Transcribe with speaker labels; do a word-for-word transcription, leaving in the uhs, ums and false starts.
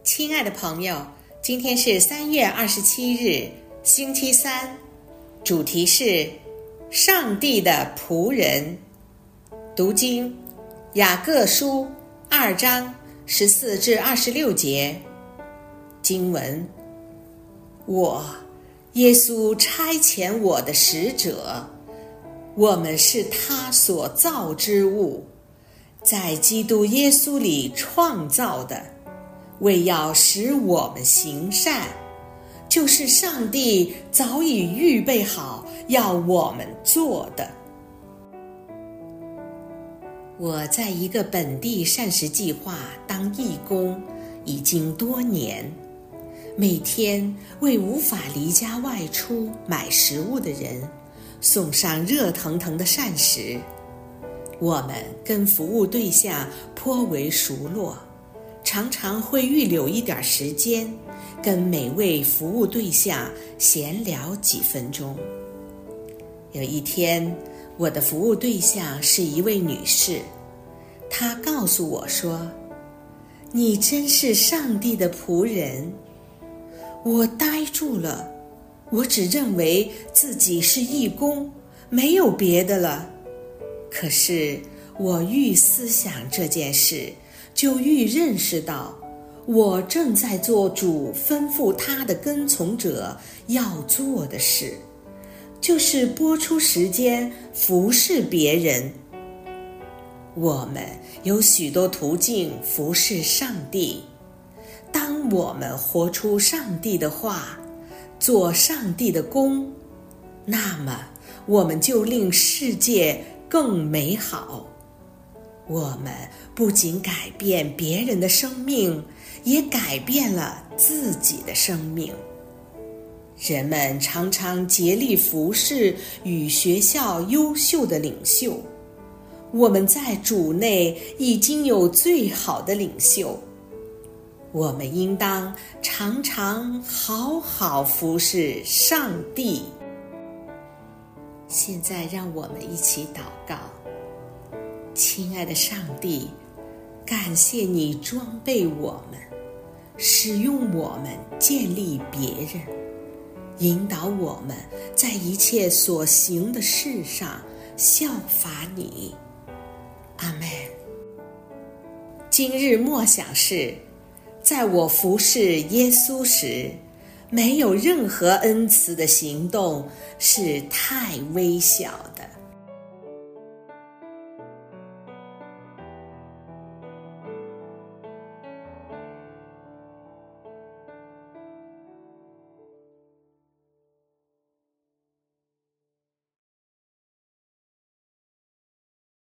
Speaker 1: 亲爱的朋友，今天是三月二十七日，星期三，主题是上帝的仆人。读经雅各书二章十四至二十六节。经文：我耶稣差遣我的使者，我们是他所造之物，在基督耶稣里创造的，为要使我们行善，就是上帝早已预备好要我们做的。我在一个本地膳食计划当义工已经多年，每天为无法离家外出买食物的人送上热腾腾的膳食。我们跟服务对象颇为熟络，常常会预留一点时间跟每位服务对象闲聊几分钟。有一天，我的服务对象是一位女士，她告诉我说：你真是上帝的仆人。我呆住了，我只认为自己是义工，没有别的了。可是我愈思想这件事，就愈认识到，我正在做主吩咐他的跟从者要做的事，就是拨出时间服侍别人。我们有许多途径服侍上帝，当我们活出上帝的话，做上帝的工，那么我们就令世界更美好。我们不仅改变别人的生命，也改变了自己的生命。人们常常竭力服侍与学校优秀的领袖，我们在主内已经有最好的领袖，我们应当常常好好服侍上帝。现在让我们一起祷告。亲爱的上帝，感谢你装备我们，使用我们建立别人，引导我们在一切所行的事上效法你。阿们。今日默想是，在我服侍耶稣时，没有任何恩慈的行动是太微小的。